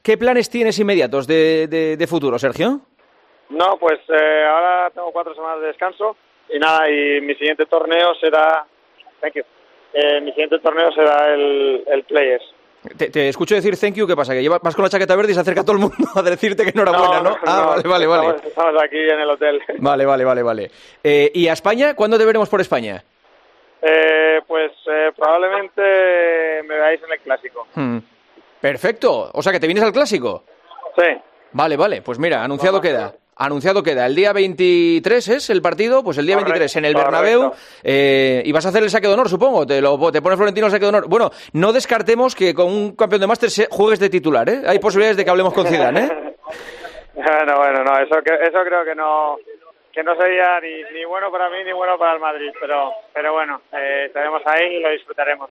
¿Qué planes tienes inmediatos de futuro, Sergio? No, pues ahora tengo 4 semanas de descanso y nada, y mi siguiente torneo será... Thank you. Mi siguiente torneo será el Players. Te escucho decir thank you, ¿qué pasa? ¿Que vas con la chaqueta verde y se acerca todo el mundo a decirte que enhorabuena, no? Vale. Estamos aquí en el hotel. Vale. ¿Y a España? ¿Cuándo te veremos por España? Pues probablemente me veáis en el Clásico. Perfecto, o sea que te vienes al Clásico. Sí. Vale, pues mira, anunciado queda. El día 23 es el partido, pues el día 23 en el Bernabéu, y vas a hacer el saque de honor, supongo, te pone Florentino el saque de honor. Bueno, no descartemos que con un campeón de Masters juegues de titular, ¿eh? Hay posibilidades de que hablemos con Zidane, ¿eh? Bueno, eso creo que no sería ni bueno para mí ni bueno para el Madrid, pero bueno, estaremos ahí y lo disfrutaremos.